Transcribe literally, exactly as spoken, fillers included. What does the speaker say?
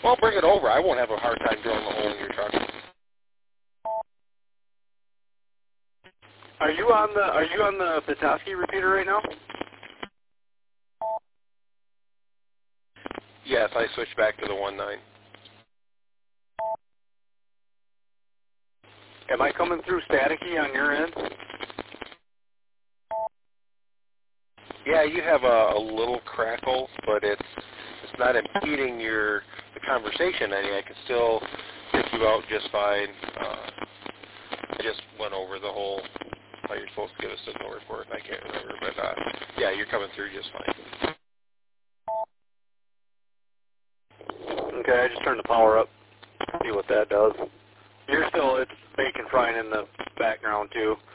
Well, bring it over. I won't have a hard time drilling a hole in your truck. Are you on the Are you on the Petoskey repeater right now? Yes, I switched back to the one nine. Am I coming through staticky on your end? Yeah, you have a, a little crackle, but it's it's not impeding your the conversation any. I can still pick you out just fine. Uh, I just went over the whole how you're supposed to give a signal report, and I can't remember, but uh, yeah, you're coming through just fine. Okay, I just turned the power up. See what that does. You're still, it's bacon frying in the background too.